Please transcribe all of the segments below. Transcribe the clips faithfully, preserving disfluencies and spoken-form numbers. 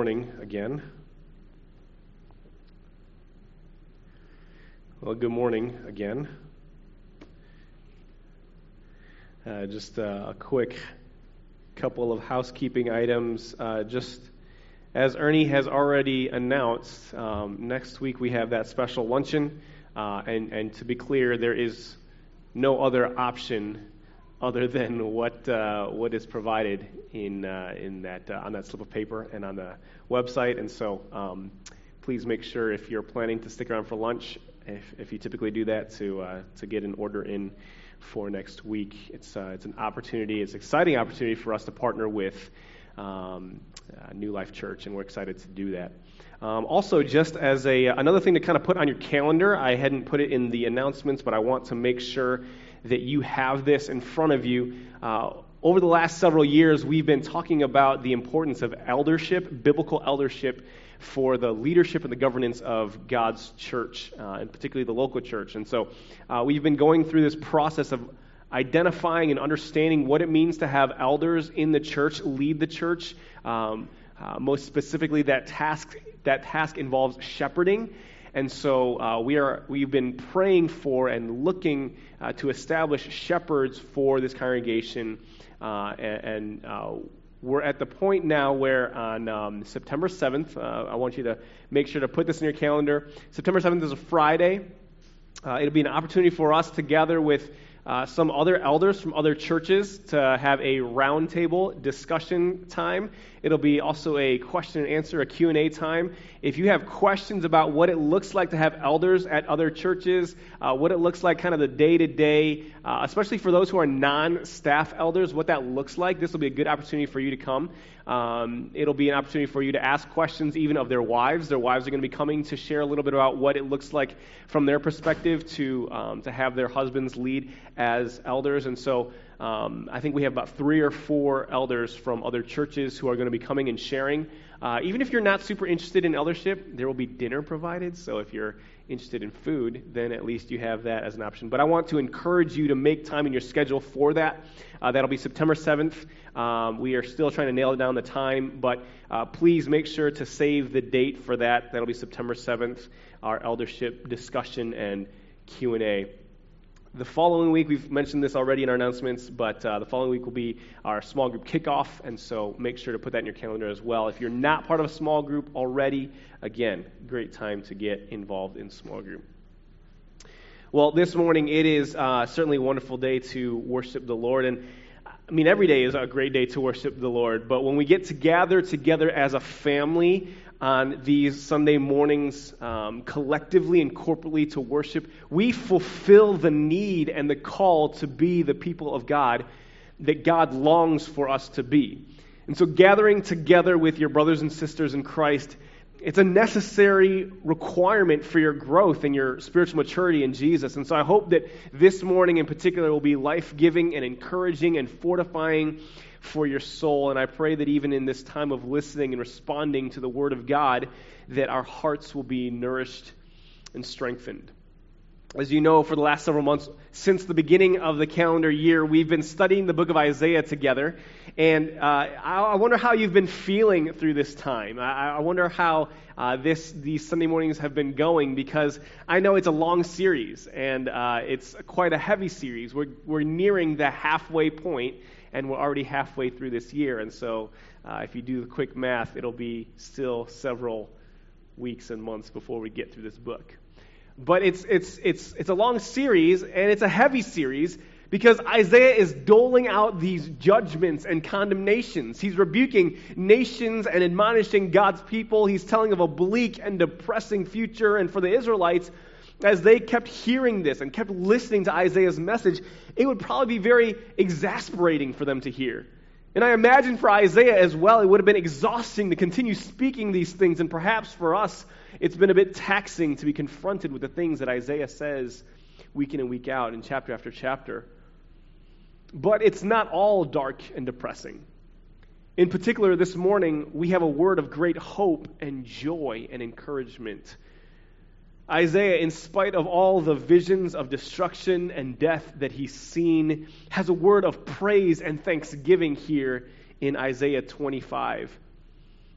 morning again. Well, good morning again. Uh, just uh, a quick couple of housekeeping items. Uh, just as Ernie has already announced, um, next week we have that special luncheon. Uh, and, and to be clear, there is no other option other than what uh, what is provided in uh, in that uh, on that slip of paper and on the website. And so, um, please make sure if you're planning to stick around for lunch, if if you typically do that, to uh, to get an order in for next week. It's uh, it's an opportunity. It's an exciting opportunity for us to partner with um, uh, New Life Church, and we're excited to do that. Um, also, just as a another thing to kind of put on your calendar, I hadn't put it in the announcements, but I want to make sure that you have this in front of you. Uh, over the last several years, we've been talking about the importance of eldership, biblical eldership, for the leadership and the governance of God's church, uh, and particularly the local church. And so uh, we've been going through this process of identifying and understanding what it means to have elders in the church, lead the church. Um, uh, most specifically, that task that task involves shepherding. And so uh, we are, we've been praying for and looking uh, to establish shepherds for this congregation. Uh, and and uh, we're at the point now where on um, September seventh, uh, I want you to make sure to put this in your calendar. September seventh is a Friday. Uh, it'll be an opportunity for us to gather with Uh, some other elders from other churches to have a roundtable discussion time. It'll be also a question and answer, a Q and A time. If you have questions about what it looks like to have elders at other churches, uh, what it looks like kind of the day-to-day, uh, especially for those who are non-staff elders, what that looks like, this will be a good opportunity for you to come. Um, it'll be an opportunity for you to ask questions even of their wives. Their wives are going to be coming to share a little bit about what it looks like from their perspective to um, to have their husbands lead as elders. And so um, I think we have about three or four elders from other churches who are going to be coming and sharing. Uh, even if you're not super interested in eldership, there will be dinner provided. So if you're interested in food, then at least you have that as an option. But I want to encourage you to make time in your schedule for that. Uh, that'll be September seventh. Um, we are still trying to nail down the time, but uh, please make sure to save the date for that. That'll be September seventh, our eldership discussion and Q and A. The following week, we've mentioned this already in our announcements, but uh, the following week will be our small group kickoff, and so make sure to put that in your calendar as well. If you're not part of a small group already, again, great time to get involved in small group. Well, this morning, it is uh, certainly a wonderful day to worship the Lord, and I mean, every day is a great day to worship the Lord, but when we get to gather together as a family on these Sunday mornings, um, collectively and corporately to worship, we fulfill the need and the call to be the people of God that God longs for us to be. And so gathering together with your brothers and sisters in Christ, it's a necessary requirement for your growth and your spiritual maturity in Jesus. And so I hope that this morning in particular will be life-giving and encouraging and fortifying for your soul. And I pray that even in this time of listening and responding to the Word of God, that our hearts will be nourished and strengthened. As you know, for the last several months, since the beginning of the calendar year, we've been studying the book of Isaiah together. And uh, I wonder how you've been feeling through this time. I, I wonder how uh, this these Sunday mornings have been going, because I know it's a long series, and uh, it's quite a heavy series. We're, we're nearing the halfway point, and we're already halfway through this year. And so uh, if you do the quick math, it'll be still several weeks and months before we get through this book. But it's it's it's it's a long series, and it's a heavy series, because Isaiah is doling out these judgments and condemnations. He's rebuking nations and admonishing God's people. He's telling of a bleak and depressing future. And for the Israelites, as they kept hearing this and kept listening to Isaiah's message, it would probably be very exasperating for them to hear. And I imagine for Isaiah as well, it would have been exhausting to continue speaking these things. And perhaps for us, it's been a bit taxing to be confronted with the things that Isaiah says week in and week out in chapter after chapter. But it's not all dark and depressing. In particular, this morning, we have a word of great hope and joy and encouragement. Isaiah, in spite of all the visions of destruction and death that he's seen, has a word of praise and thanksgiving here in Isaiah twenty-five.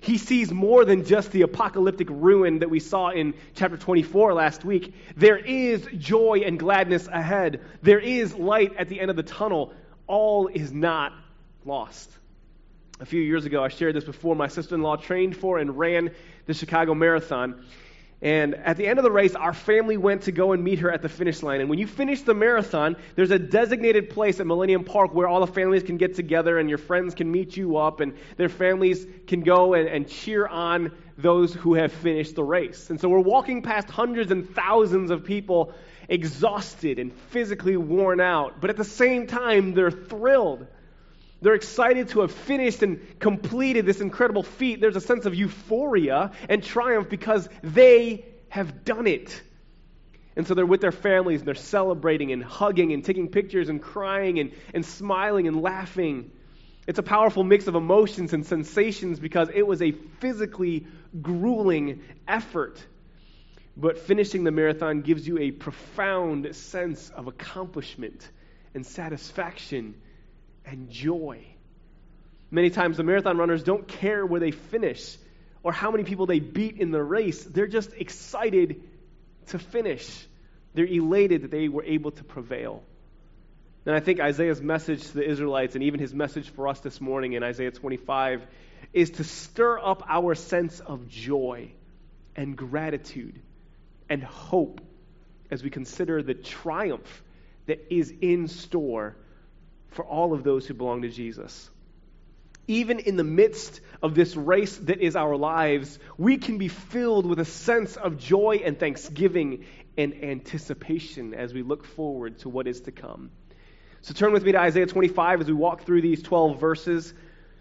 He sees more than just the apocalyptic ruin that we saw in chapter twenty-four last week. There is joy and gladness ahead. There is light at the end of the tunnel. All is not lost. A few years ago, I shared this before, my sister-in-law trained for and ran the Chicago Marathon. And at the end of the race, our family went to go and meet her at the finish line. And when you finish the marathon, there's a designated place at Millennium Park where all the families can get together and your friends can meet you up and their families can go and, and cheer on those who have finished the race. And so we're walking past hundreds and thousands of people exhausted and physically worn out. But at the same time, they're thrilled. They're excited to have finished and completed this incredible feat. There's a sense of euphoria and triumph because they have done it. And so they're with their families and they're celebrating and hugging and taking pictures and crying and, and smiling and laughing. It's a powerful mix of emotions and sensations because it was a physically grueling effort. But finishing the marathon gives you a profound sense of accomplishment and satisfaction and joy. Many times the marathon runners don't care where they finish or how many people they beat in the race. They're just excited to finish. They're elated that they were able to prevail. And I think Isaiah's message to the Israelites and even his message for us this morning in Isaiah twenty-five is to stir up our sense of joy and gratitude and hope as we consider the triumph that is in store for all of those who belong to Jesus. Even in the midst of this race that is our lives, we can be filled with a sense of joy and thanksgiving and anticipation as we look forward to what is to come. So turn with me to Isaiah twenty-five as we walk through these twelve verses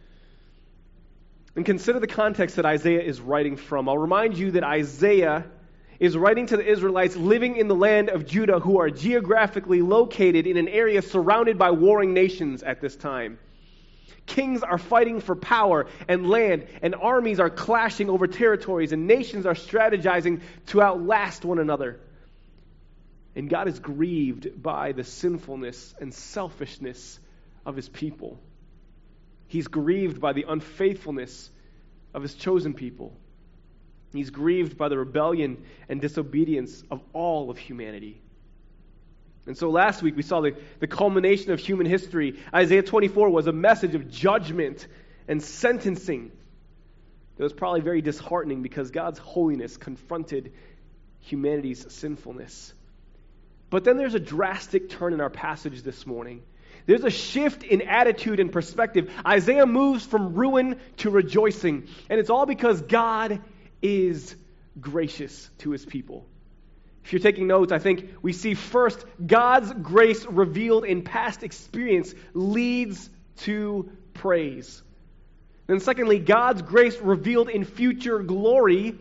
and consider the context that Isaiah is writing from. I'll remind you that Isaiah is writing to the Israelites living in the land of Judah who are geographically located in an area surrounded by warring nations at this time. Kings are fighting for power and land, and armies are clashing over territories, and nations are strategizing to outlast one another. And God is grieved by the sinfulness and selfishness of his people. He's grieved by the unfaithfulness of his chosen people. He's grieved by the rebellion and disobedience of all of humanity. And so last week we saw the, the culmination of human history. Isaiah twenty-four was a message of judgment and sentencing. It was probably very disheartening because God's holiness confronted humanity's sinfulness. But then there's a drastic turn in our passage this morning. There's a shift in attitude and perspective. Isaiah moves from ruin to rejoicing. And it's all because God is gracious to his people. If you're taking notes, I think we see first, God's grace revealed in past experience leads to praise. Then secondly, God's grace revealed in future glory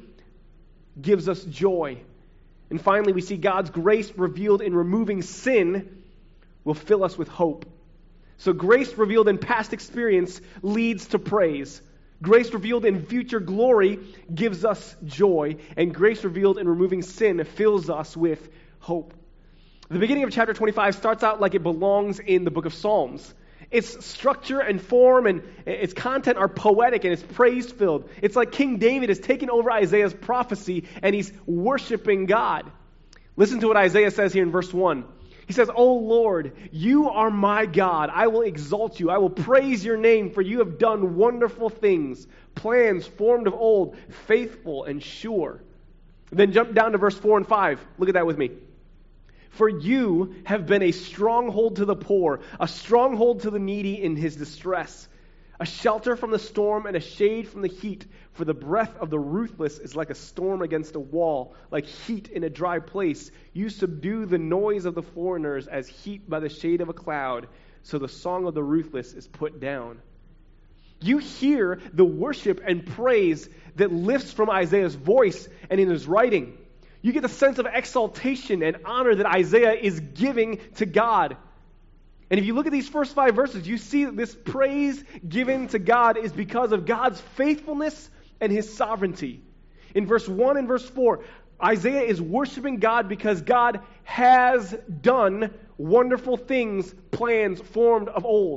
gives us joy. And finally, we see God's grace revealed in removing sin will fill us with hope. So grace revealed in past experience leads to praise. Grace revealed in future glory gives us joy, and grace revealed in removing sin fills us with hope. The beginning of chapter twenty-five starts out like it belongs in the book of Psalms. Its structure and form and its content are poetic and it's praise-filled. It's like King David has taken over Isaiah's prophecy and he's worshiping God. Listen to what Isaiah says here in verse one. He says, "O Lord, you are my God. I will exalt you. I will praise your name, for you have done wonderful things, plans formed of old, faithful and sure." And then jump down to verse four and five. Look at that with me. "For you have been a stronghold to the poor, a stronghold to the needy in his distress, a shelter from the storm and a shade from the heat. For the breath of the ruthless is like a storm against a wall, like heat in a dry place. You subdue the noise of the foreigners as heat by the shade of a cloud, so the song of the ruthless is put down." You hear the worship and praise that lifts from Isaiah's voice and in his writing. You get the sense of exaltation and honor that Isaiah is giving to God. And if you look at these first five verses, you see that this praise given to God is because of God's faithfulness and his sovereignty. In verse one and verse four, Isaiah is worshiping God because God has done wonderful things, plans formed of old.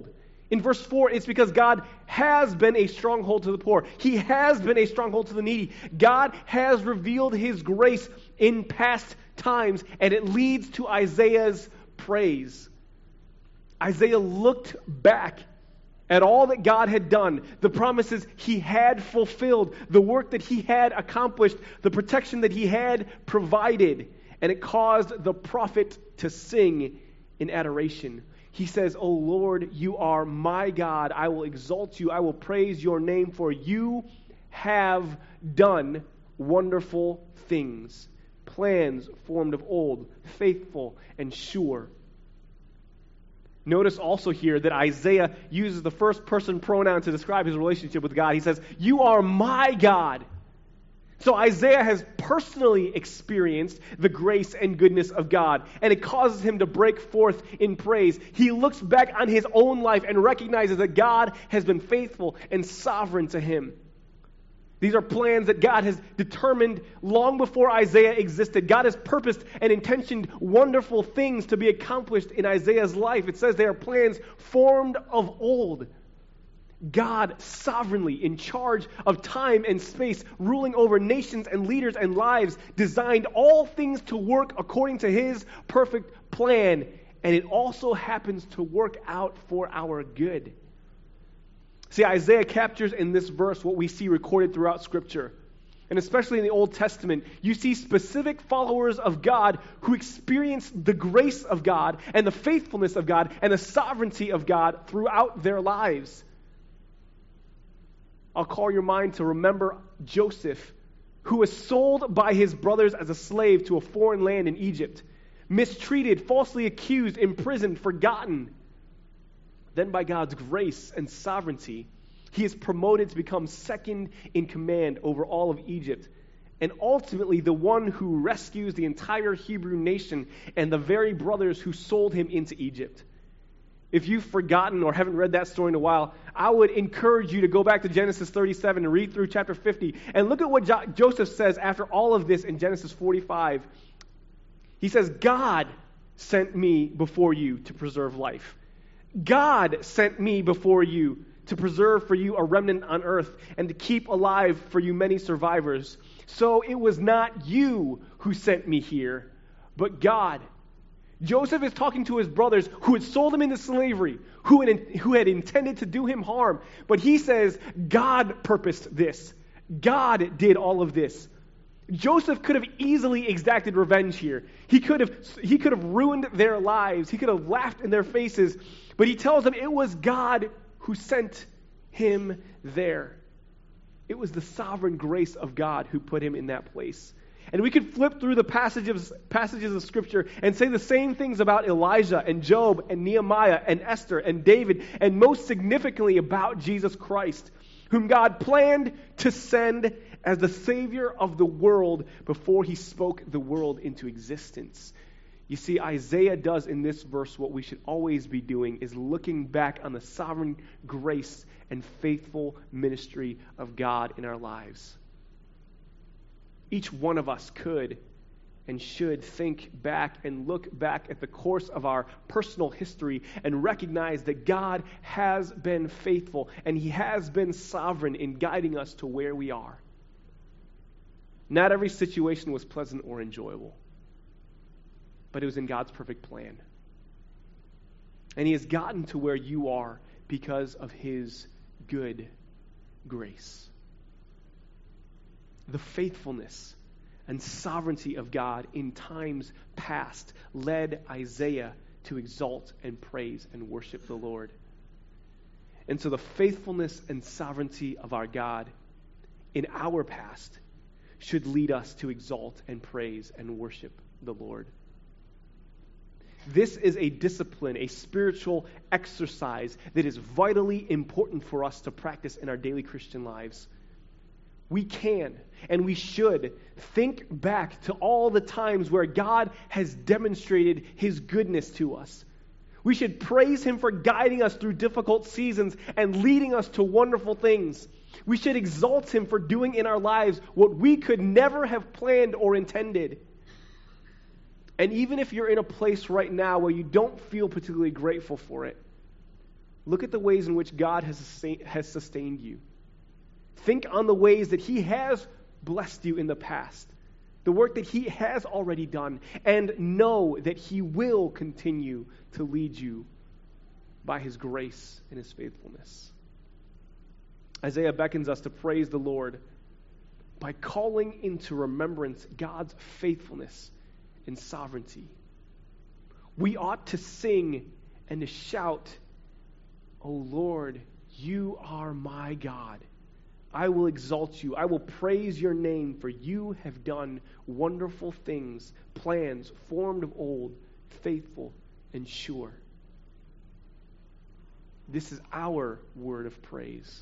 In verse four, it's because God has been a stronghold to the poor. He has been a stronghold to the needy. God has revealed His grace in past times, and it leads to Isaiah's praise. Isaiah looked back at all that God had done, the promises He had fulfilled, the work that He had accomplished, the protection that He had provided, and it caused the prophet to sing in adoration. He says, "O Lord, you are my God. I will exalt you. I will praise your name, for you have done wonderful things, plans formed of old, faithful and sure." Notice also here that Isaiah uses the first person pronoun to describe his relationship with God. He says, "You are my God." So Isaiah has personally experienced the grace and goodness of God, and it causes him to break forth in praise. He looks back on his own life and recognizes that God has been faithful and sovereign to him. These are plans that God has determined long before Isaiah existed. God has purposed and intentioned wonderful things to be accomplished in Isaiah's life. It says they are plans formed of old. God sovereignly in charge of time and space, ruling over nations and leaders and lives, designed all things to work according to His perfect plan. And it also happens to work out for our good. See, Isaiah captures in this verse what we see recorded throughout Scripture. And especially in the Old Testament, you see specific followers of God who experience the grace of God and the faithfulness of God and the sovereignty of God throughout their lives. I'll call your mind to remember Joseph, who was sold by his brothers as a slave to a foreign land in Egypt, mistreated, falsely accused, imprisoned, forgotten. Then by God's grace and sovereignty, he is promoted to become second in command over all of Egypt, and ultimately the one who rescues the entire Hebrew nation and the very brothers who sold him into Egypt. If you've forgotten or haven't read that story in a while, I would encourage you to go back to Genesis thirty-seven and read through chapter fifty and look at what jo- Joseph says after all of this in Genesis forty-five. He says, "God sent me before you to preserve life. God sent me before you to preserve for you a remnant on earth and to keep alive for you many survivors. So it was not you who sent me here, but God." Joseph is talking to his brothers who had sold him into slavery, who had, who had intended to do him harm. But he says, God purposed this. God did all of this. Joseph could have easily exacted revenge here. He could have, he could have ruined their lives. He could have laughed in their faces. But he tells them it was God who sent him there. It was the sovereign grace of God who put him in that place. And we could flip through the passages, passages of Scripture and say the same things about Elijah and Job and Nehemiah and Esther and David, and most significantly about Jesus Christ, whom God planned to send as the Savior of the world before He spoke the world into existence. You see, Isaiah does in this verse what we should always be doing, is looking back on the sovereign grace and faithful ministry of God in our lives. Each one of us could and should think back and look back at the course of our personal history and recognize that God has been faithful and He has been sovereign in guiding us to where we are. Not every situation was pleasant or enjoyable, but it was in God's perfect plan. And He has gotten to where you are because of His good grace. The faithfulness and sovereignty of God in times past led Isaiah to exalt and praise and worship the Lord. And so the faithfulness and sovereignty of our God in our past should lead us to exalt and praise and worship the Lord. This is a discipline, a spiritual exercise that is vitally important for us to practice in our daily Christian lives. We can and we should think back to all the times where God has demonstrated His goodness to us. We should praise Him for guiding us through difficult seasons and leading us to wonderful things. We should exalt Him for doing in our lives what we could never have planned or intended. And even if you're in a place right now where you don't feel particularly grateful for it, Look at the ways in which God has sustained, has sustained you. Think on the ways that he has blessed you in the past, the work that he has already done, and know that he will continue to lead you by his grace and his faithfulness. Isaiah beckons us to praise the Lord by calling into remembrance God's faithfulness and sovereignty. We ought to sing and to shout, "O Lord, you are my God. I will exalt you. I will praise your name, for you have done wonderful things, plans formed of old, faithful and sure." This is our word of praise.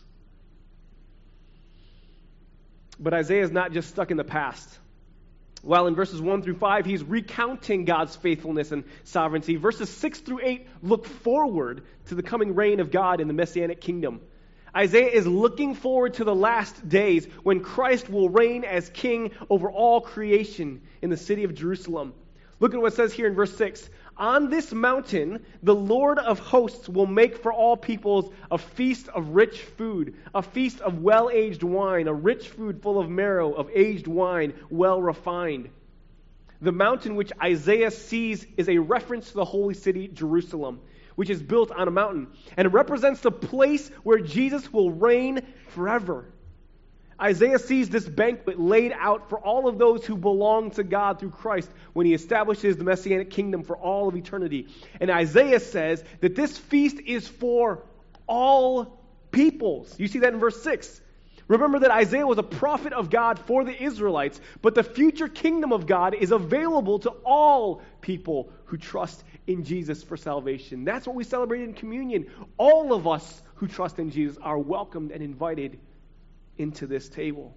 But Isaiah is not just stuck in the past. While in verses one through five, he's recounting God's faithfulness and sovereignty, verses six through eight look forward to the coming reign of God in the Messianic kingdom. Isaiah is looking forward to the last days when Christ will reign as king over all creation in the city of Jerusalem. Look at what it says here in verse six. "On this mountain, the Lord of hosts will make for all peoples a feast of rich food, a feast of well-aged wine, a rich food full of marrow, of aged wine, well refined." The mountain which Isaiah sees is a reference to the holy city, Jerusalem, which is built on a mountain. And it represents the place where Jesus will reign forever. Isaiah sees this banquet laid out for all of those who belong to God through Christ when he establishes the Messianic kingdom for all of eternity. And Isaiah says that this feast is for all peoples. You see that in verse six. Remember that Isaiah was a prophet of God for the Israelites, but the future kingdom of God is available to all people who trust in Jesus for salvation. That's what we celebrate in communion. All of us who trust in Jesus are welcomed and invited into this table.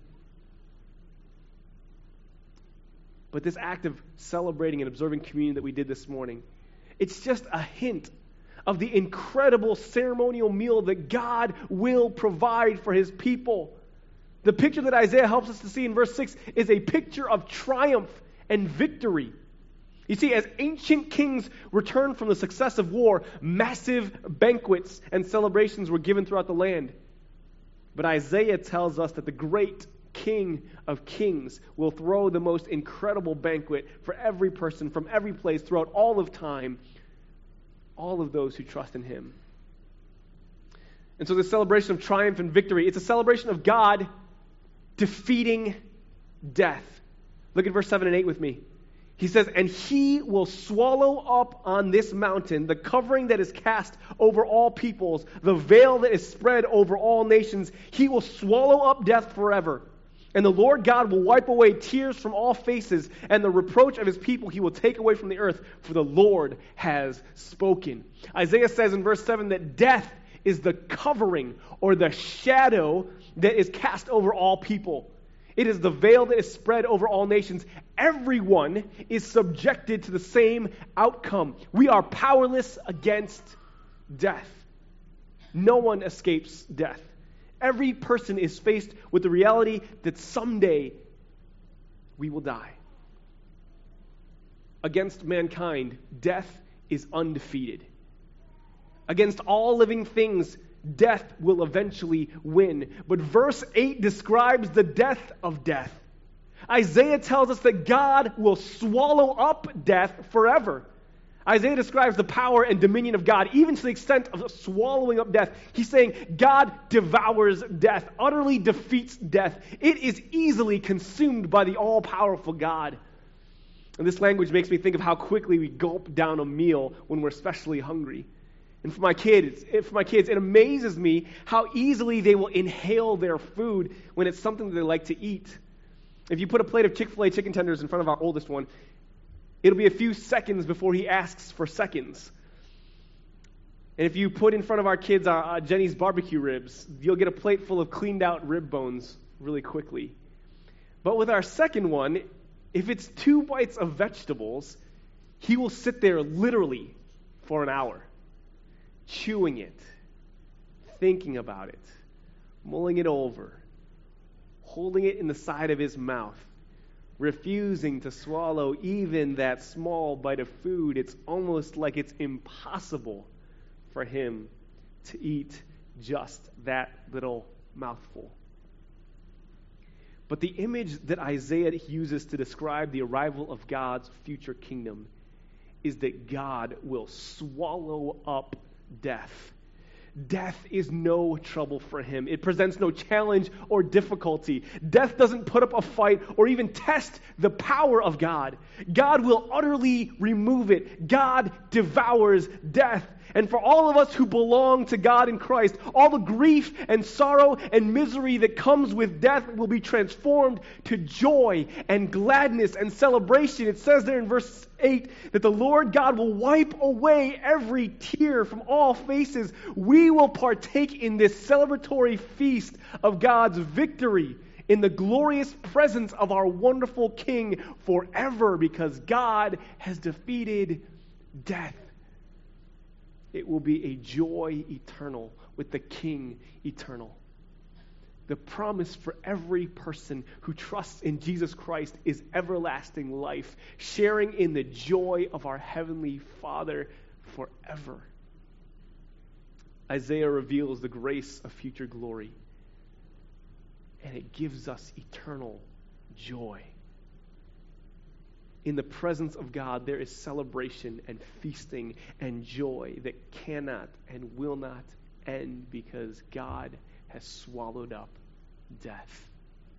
But this act of celebrating and observing communion that we did this morning, it's just a hint of the incredible ceremonial meal that God will provide for his people. The picture that Isaiah helps us to see in verse six is a picture of triumph and victory. You see, as ancient kings returned from the success of war, massive banquets and celebrations were given throughout the land. But Isaiah tells us that the great King of Kings will throw the most incredible banquet for every person from every place throughout all of time, all of those who trust in him. And so this celebration of triumph and victory, it's a celebration of God defeating death. Look at verse seven and eight with me. He says, "And he will swallow up on this mountain the covering that is cast over all peoples, the veil that is spread over all nations. He will swallow up death forever. And the Lord God will wipe away tears from all faces, and the reproach of his people he will take away from the earth, for the Lord has spoken." Isaiah says in verse seven that death is the covering or the shadow that is cast over all people. It is the veil that is spread over all nations. Everyone is subjected to the same outcome. We are powerless against death. No one escapes death. Every person is faced with the reality that someday we will die. Against mankind, death is undefeated. Against all living things, death will eventually win. But verse eight describes the death of death. Isaiah tells us that God will swallow up death forever. Isaiah describes the power and dominion of God, even to the extent of swallowing up death. He's saying God devours death, utterly defeats death. It is easily consumed by the all-powerful God. And this language makes me think of how quickly we gulp down a meal when we're especially hungry. And for my kids, for my kids, it amazes me how easily they will inhale their food when it's something that they like to eat. If you put a plate of Chick-fil-A chicken tenders in front of our oldest one, it'll be a few seconds before he asks for seconds. And if you put in front of our kids our uh, Jenny's barbecue ribs, you'll get a plate full of cleaned out rib bones really quickly. But with our second one, if it's two bites of vegetables, he will sit there literally for an hour, chewing it, thinking about it, mulling it over, holding it in the side of his mouth, refusing to swallow even that small bite of food. It's almost like it's impossible for him to eat just that little mouthful. But the image that Isaiah uses to describe the arrival of God's future kingdom is that God will swallow up death. Death is no trouble for him. It presents no challenge or difficulty. Death doesn't put up a fight or even test the power of God. God will utterly remove it. God devours death. And for all of us who belong to God in Christ, all the grief and sorrow and misery that comes with death will be transformed to joy and gladness and celebration. It says there in verse eight that the Lord God will wipe away every tear from all faces. We will partake in this celebratory feast of God's victory in the glorious presence of our wonderful King forever, because God has defeated death. It will be a joy eternal with the King eternal. The promise for every person who trusts in Jesus Christ is everlasting life, sharing in the joy of our Heavenly Father forever. Isaiah reveals the grace of future glory, and it gives us eternal joy. In the presence of God, there is celebration and feasting and joy that cannot and will not end, because God has swallowed up death.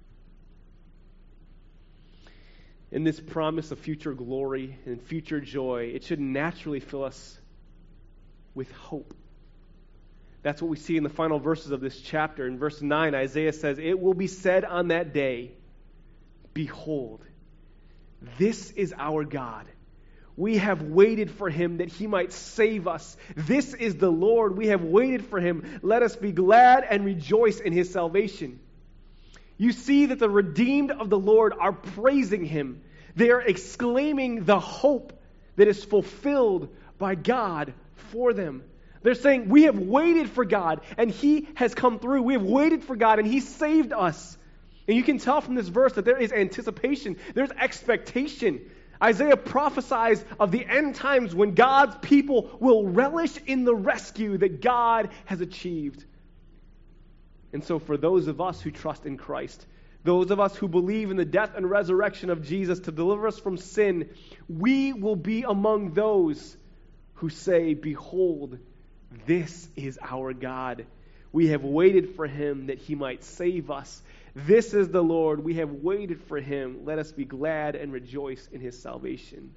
In this promise of future glory and future joy, it should naturally fill us with hope. That's what we see in the final verses of this chapter. In verse nine, Isaiah says, "It will be said on that day, behold, this is our God. We have waited for him that he might save us. This is the Lord. We have waited for him. Let us be glad and rejoice in his salvation." You see that the redeemed of the Lord are praising him. They are exclaiming the hope that is fulfilled by God for them. They're saying, we have waited for God and he has come through. We have waited for God and he saved us. And you can tell from this verse that there is anticipation, there's expectation. Isaiah prophesies of the end times when God's people will relish in the rescue that God has achieved. And so for those of us who trust in Christ, those of us who believe in the death and resurrection of Jesus to deliver us from sin, we will be among those who say, behold, this is our God. We have waited for him that he might save us. This is the Lord. We have waited for him. Let us be glad and rejoice in his salvation.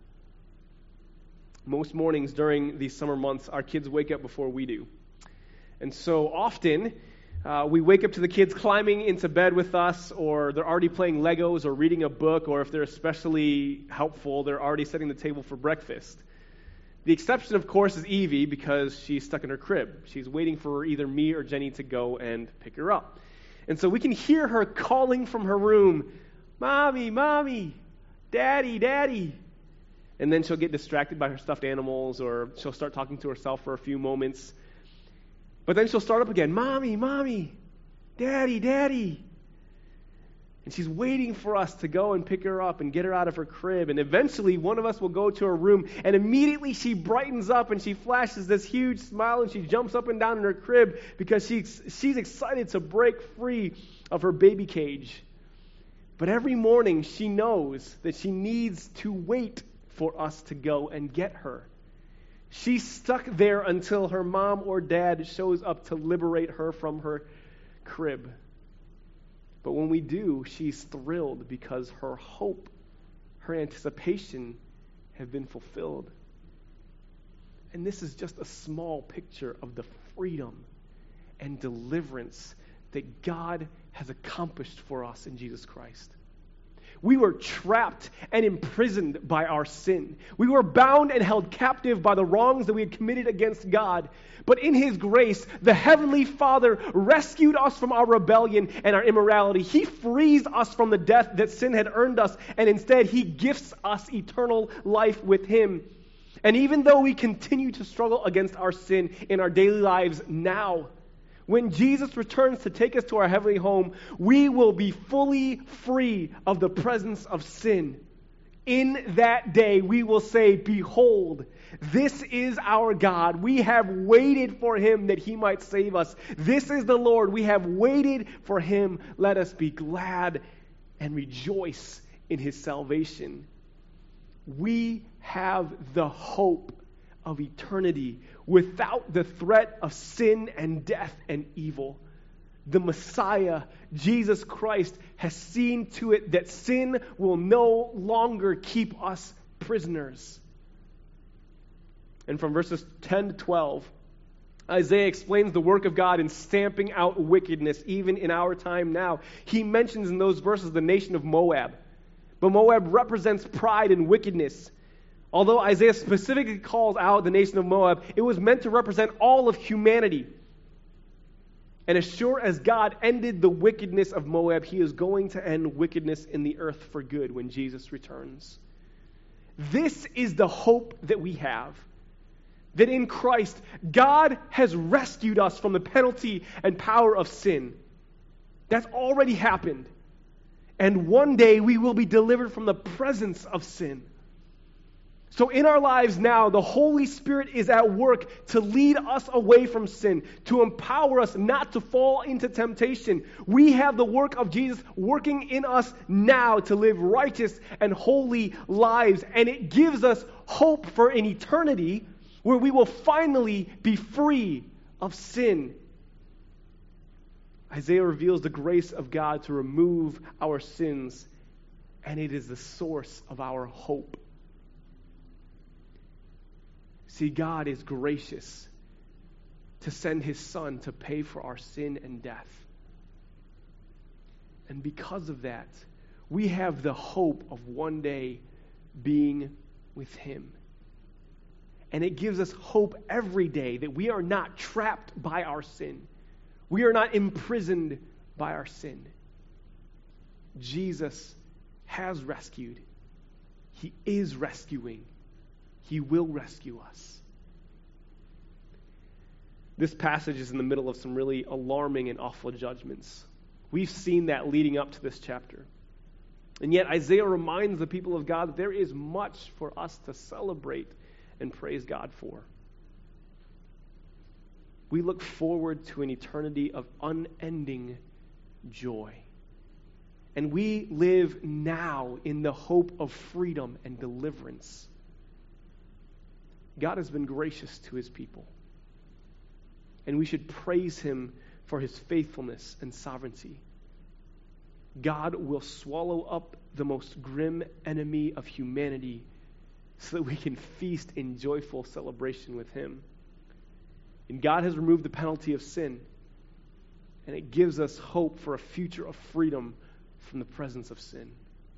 Most mornings during these summer months, our kids wake up before we do. And so often, uh, we wake up to the kids climbing into bed with us, or they're already playing Legos or reading a book, or if they're especially helpful, they're already setting the table for breakfast. The exception, of course, is Evie, because she's stuck in her crib. She's waiting for either me or Jenny to go and pick her up. And so we can hear her calling from her room, "Mommy, Mommy, Daddy, Daddy." And then she'll get distracted by her stuffed animals, or she'll start talking to herself for a few moments. But then she'll start up again, "Mommy, Mommy, Daddy, Daddy." And she's waiting for us to go and pick her up and get her out of her crib. And eventually one of us will go to her room, and immediately she brightens up and she flashes this huge smile and she jumps up and down in her crib because she's, she's excited to break free of her baby cage. But every morning she knows that she needs to wait for us to go and get her. She's stuck there until her mom or dad shows up to liberate her from her crib. But when we do, she's thrilled because her hope, her anticipation have been fulfilled. And this is just a small picture of the freedom and deliverance that God has accomplished for us in Jesus Christ. We were trapped and imprisoned by our sin. We were bound and held captive by the wrongs that we had committed against God. But in his grace, the Heavenly Father rescued us from our rebellion and our immorality. He frees us from the death that sin had earned us, and instead he gifts us eternal life with him. And even though we continue to struggle against our sin in our daily lives now, when Jesus returns to take us to our heavenly home, we will be fully free of the presence of sin. In that day, we will say, behold, this is our God. We have waited for him that he might save us. This is the Lord. We have waited for him. Let us be glad and rejoice in his salvation. We have the hope of eternity without the threat of sin and death and evil. The Messiah, Jesus Christ, has seen to it that sin will no longer keep us prisoners. And from verses ten to twelve, Isaiah explains the work of God in stamping out wickedness, even in our time now. He mentions in those verses the nation of Moab. But Moab represents pride and wickedness. Although Isaiah specifically calls out the nation of Moab, it was meant to represent all of humanity. And as sure as God ended the wickedness of Moab, he is going to end wickedness in the earth for good when Jesus returns. This is the hope that we have. That in Christ, God has rescued us from the penalty and power of sin. That's already happened. And one day we will be delivered from the presence of sin. So in our lives now, the Holy Spirit is at work to lead us away from sin, to empower us not to fall into temptation. We have the work of Jesus working in us now to live righteous and holy lives, and it gives us hope for an eternity where we will finally be free of sin. Isaiah reveals the grace of God to remove our sins, and it is the source of our hope. See, God is gracious to send his Son to pay for our sin and death. And because of that, we have the hope of one day being with him. And it gives us hope every day that we are not trapped by our sin. We are not imprisoned by our sin. Jesus has rescued. He is rescuing. He will rescue us. This passage is in the middle of some really alarming and awful judgments. We've seen that leading up to this chapter. And yet Isaiah reminds the people of God that there is much for us to celebrate and praise God for. We look forward to an eternity of unending joy. And we live now in the hope of freedom and deliverance. God has been gracious to his people. And we should praise him for his faithfulness and sovereignty. God will swallow up the most grim enemy of humanity so that we can feast in joyful celebration with him. And God has removed the penalty of sin. And it gives us hope for a future of freedom from the presence of sin.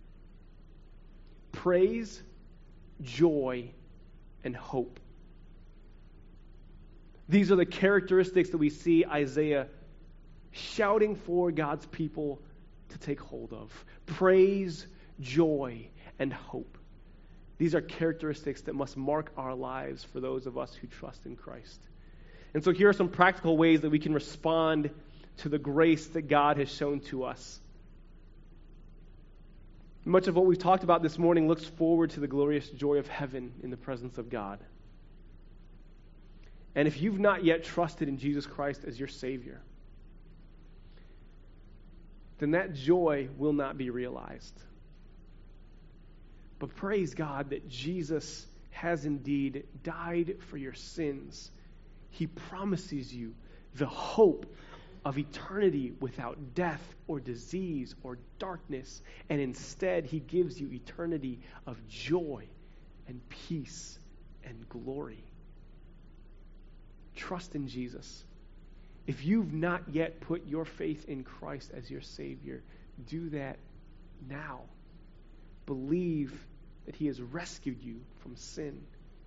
Praise, joy, and hope. These are the characteristics that we see Isaiah shouting for God's people to take hold of. Praise, joy, and hope. These are characteristics that must mark our lives for those of us who trust in Christ. And so here are some practical ways that we can respond to the grace that God has shown to us. Much of what we've talked about this morning looks forward to the glorious joy of heaven in the presence of God. And if you've not yet trusted in Jesus Christ as your Savior, then that joy will not be realized. But praise God that Jesus has indeed died for your sins. He promises you the hope of eternity without death or disease or darkness. And instead, he gives you eternity of joy and peace and glory. Trust in Jesus. If you've not yet put your faith in Christ as your Savior, do that now. Believe that he has rescued you from sin.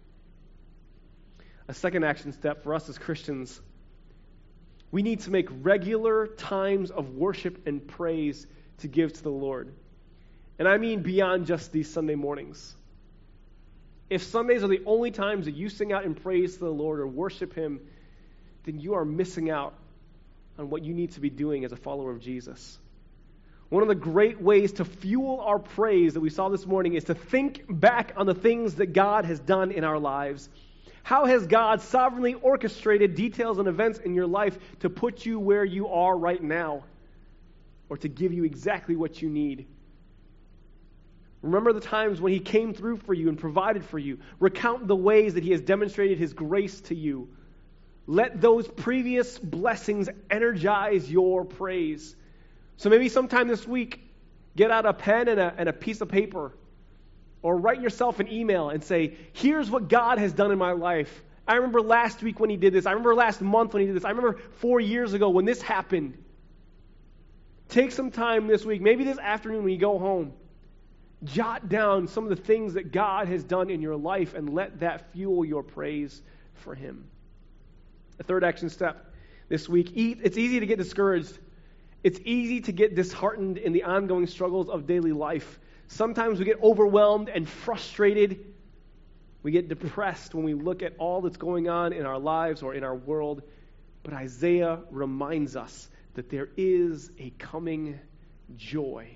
A second action step for us as Christians, we need to make regular times of worship and praise to give to the Lord. And I mean beyond just these Sunday mornings. If Sundays are the only times that you sing out in praise to the Lord or worship him, then you are missing out on what you need to be doing as a follower of Jesus. One of the great ways to fuel our praise that we saw this morning is to think back on the things that God has done in our lives. How has God sovereignly orchestrated details and events in your life to put you where you are right now, or to give you exactly what you need? Remember the times when He came through for you and provided for you. Recount the ways that He has demonstrated His grace to you. Let those previous blessings energize your praise. So maybe sometime this week, get out a pen and a, and a piece of paper, or write yourself an email and say, here's what God has done in my life. I remember last week when He did this. I remember last month when He did this. I remember four years ago when this happened. Take some time this week, maybe this afternoon when you go home. Jot down some of the things that God has done in your life and let that fuel your praise for Him. The third action step this week, it's easy to get discouraged. It's easy to get disheartened in the ongoing struggles of daily life. Sometimes we get overwhelmed and frustrated. We get depressed when we look at all that's going on in our lives or in our world. But Isaiah reminds us that there is a coming joy.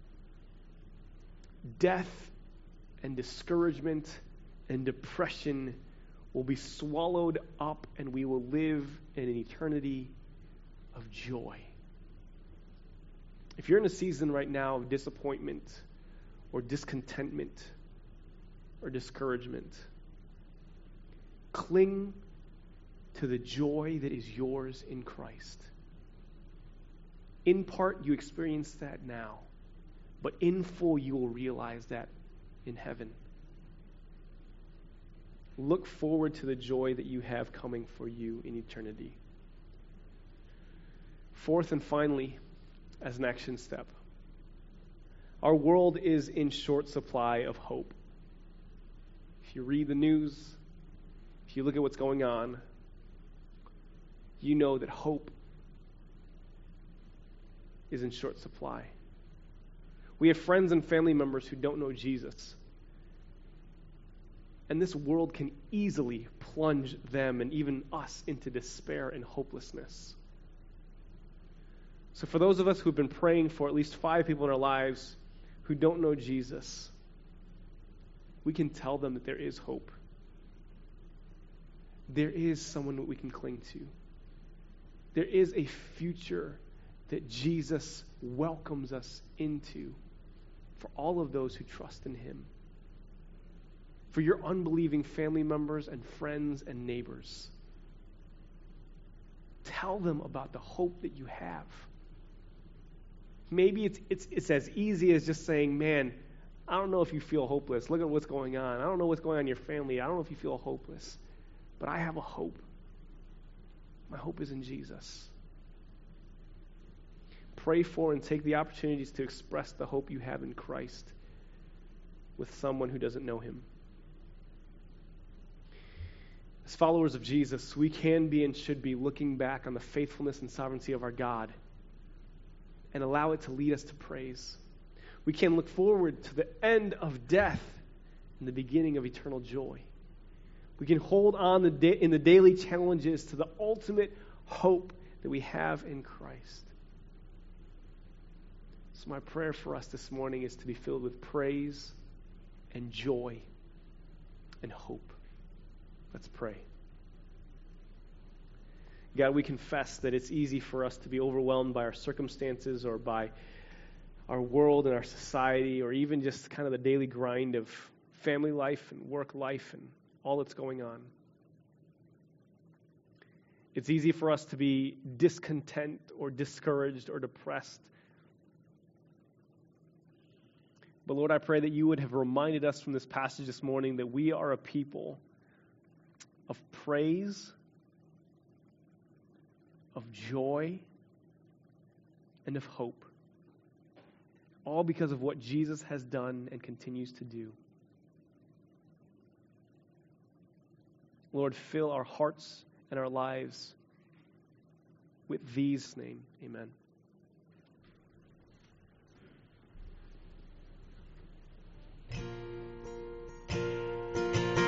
Death and discouragement and depression will be swallowed up, and we will live in an eternity of joy. If you're in a season right now of disappointment or discontentment or discouragement, cling to the joy that is yours in Christ. In part, you experience that now. But in full, you will realize that in heaven. Look forward to the joy that you have coming for you in eternity. Fourth and finally, as an action step, our world is in short supply of hope. If you read the news, if you look at what's going on, you know that hope is in short supply. We have friends and family members who don't know Jesus. And this world can easily plunge them and even us into despair and hopelessness. So for those of us who've been praying for at least five people in our lives who don't know Jesus, we can tell them that there is hope. There is someone that we can cling to. There is a future that Jesus welcomes us into for all of those who trust in Him. For your unbelieving family members and friends and neighbors, tell them about the hope that you have. Maybe it's, it's, it's as easy as just saying, man, I don't know if you feel hopeless. Look at what's going on. I don't know what's going on in your family. I don't know if you feel hopeless. But I have a hope. My hope is in Jesus. Pray for and take the opportunities to express the hope you have in Christ with someone who doesn't know Him. As followers of Jesus, we can be and should be looking back on the faithfulness and sovereignty of our God and allow it to lead us to praise. We can look forward to the end of death and the beginning of eternal joy. We can hold on the da- in the daily challenges to the ultimate hope that we have in Christ. So my prayer for us this morning is to be filled with praise and joy and hope. Let's pray. God, we confess that it's easy for us to be overwhelmed by our circumstances or by our world and our society, or even just kind of the daily grind of family life and work life and all that's going on. It's easy for us to be discontent or discouraged or depressed. But Lord, I pray that you would have reminded us from this passage this morning that we are a people of praise, of joy, and of hope. All because of what Jesus has done and continues to do. Lord, fill our hearts and our lives with these name. Amen.